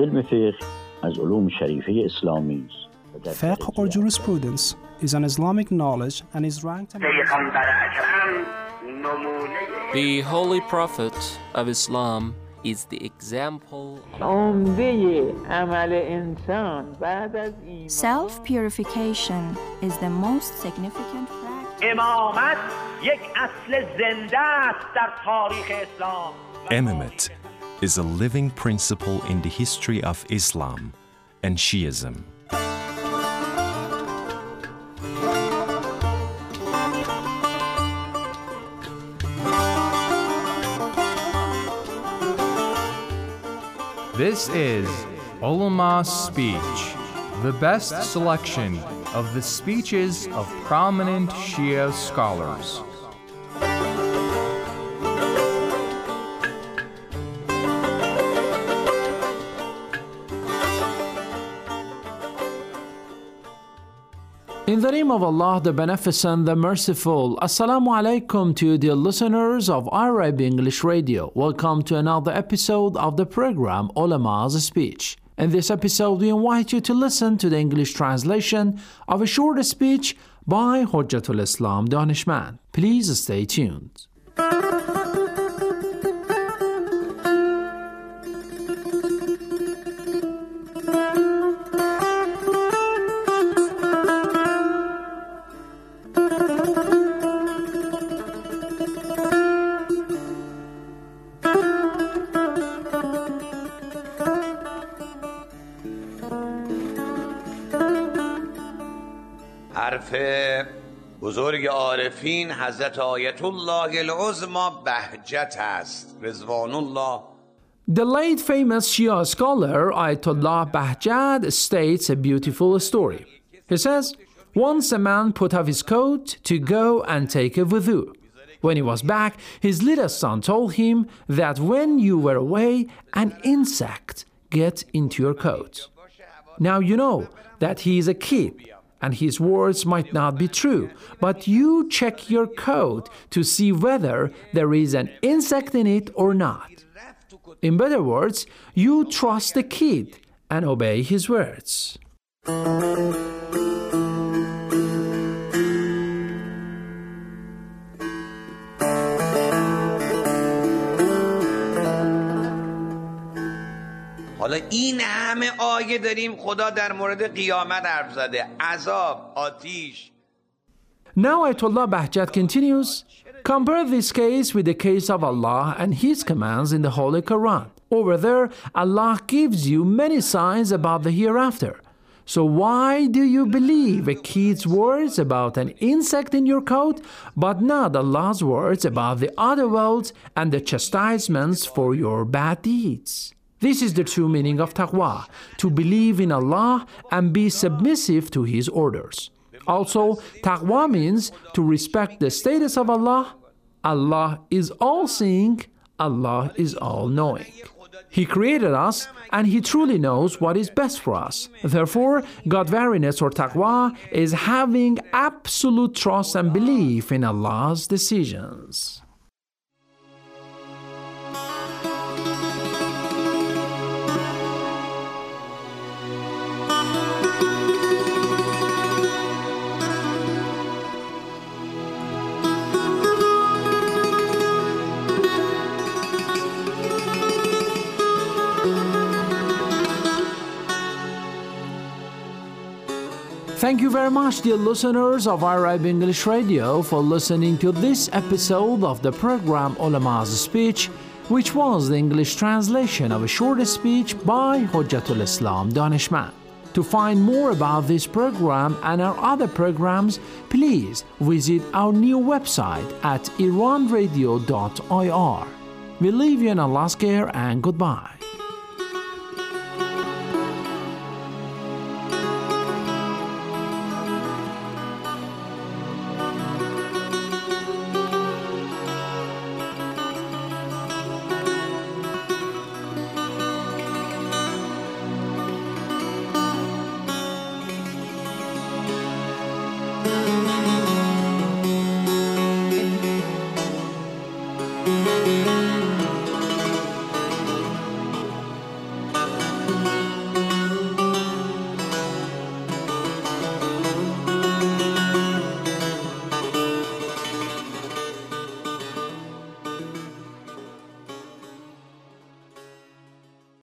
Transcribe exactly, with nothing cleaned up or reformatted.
علم فقه از علوم شریفه اسلامی است. Fiqh or jurisprudence is an Islamic knowledge and is ranked among The Holy Prophet of Islam is the example. Self-purification is the most significant practice. Imamate is a living principle in the history of Islam and Shiism. This is Ulama's Speech, the best selection of the speeches of prominent Shia scholars. In the name of Allah, the Beneficent, the Merciful, Assalamu alaikum to you dear listeners of Arabic English Radio. Welcome to another episode of the program Ulama's Speech. In this episode, we invite you to listen to the English translation of a short speech by Hujjatul Islam Danishmand. Please stay tuned. حرف بزرگ عارفین حضرت آیت الله العظما بهجت است رضوان الله. The late famous Shia scholar Ayatollah Bahjat states a beautiful story. He says, once a man put off his coat to go and take a wudu. When he was back, his little son told him that when you were away, an insect get into your coat. Now you know that he is a kid, and his words might not be true, but you check your coat to see whether there is an insect in it or not. In better words, you trust the kid and obey his words. حالا این همه آیه داریم خدا در مورد قیامت حرف زده، عذاب، آتیش. Now Ayatollah Bahjat continues, compare this case with the case of Allah and His commands in the Holy Quran. Over there, Allah gives you many signs about the hereafter. So why do you believe a kid's words about an insect in your coat, but not Allah's words about the other worlds and the chastisements for your bad deeds? This is the true meaning of taqwa, to believe in Allah and be submissive to His orders. Also, taqwa means to respect the status of Allah. Allah is all-seeing, Allah is all-knowing. He created us and He truly knows what is best for us. Therefore, God-wariness or taqwa is having absolute trust and belief in Allah's decisions. Thank you very much, dear listeners of Arabic English Radio, for listening to this episode of the program Ulama's Speech, which was the English translation of a short speech by Hujjatul Islam Danishmand. To find more about this program and our other programs, please visit our new website at iran radio dot i r. We leave you in Allah's care and goodbye. Thank you.